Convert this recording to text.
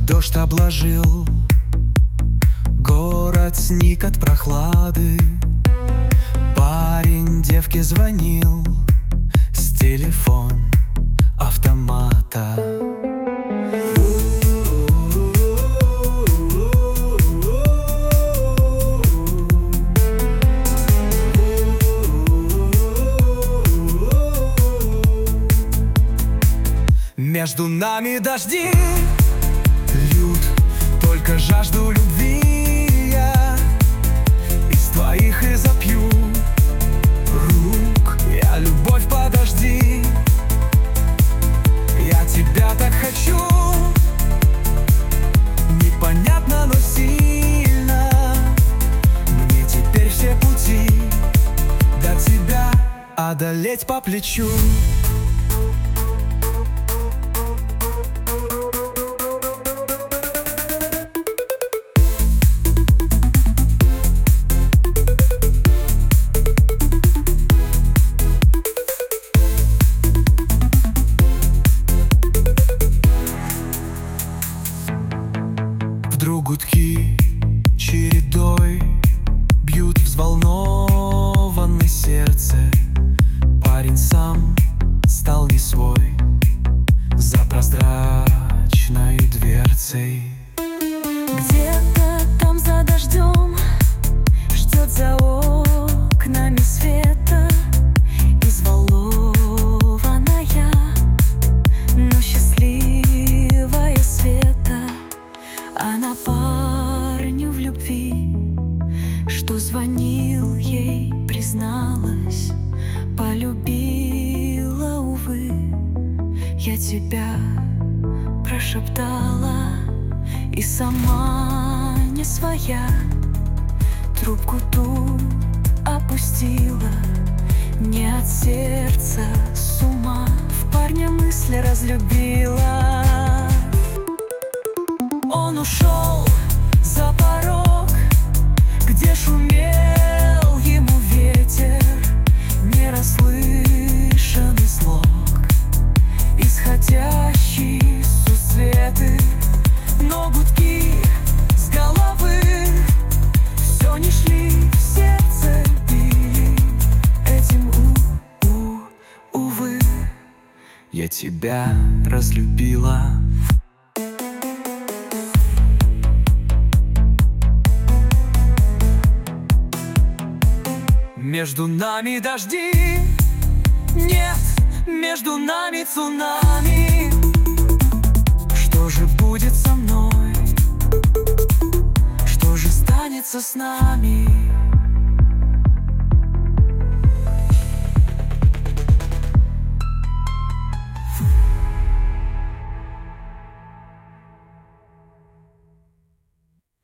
Дождь обложил город, сник от прохлады. Парень девке звонил с телефон автомата. Между нами дожди льют только жажду любви. Я из твоих и запью рук. Я любовь, подожди. Я тебя так хочу. Непонятно, но сильно. Мне теперь все пути до тебя одолеть по плечу. Вдруг гудки чередой бьют взволнованное сердце. Парень сам стал не свой за прозрачной дверцей. Где-то там за дождем ждет за окнами света избалованная, но счастливая Света. Она парню в любви, что звонил ей, призналась, полюбила, увы. Я тебя прошептала и сама не своя трубку тут опустила. Не от сердца с ума в парня мысли разлюбила. Он ушел за порог, где шумел ему ветер, нерасслышанный слог, исходящий с светы. Но гудки с головы все не шли, в сердце били. Этим увы, Я тебя разлюбила. Между нами дожди, нет, между нами цунами. Что же будет со мной? Что же станется с нами?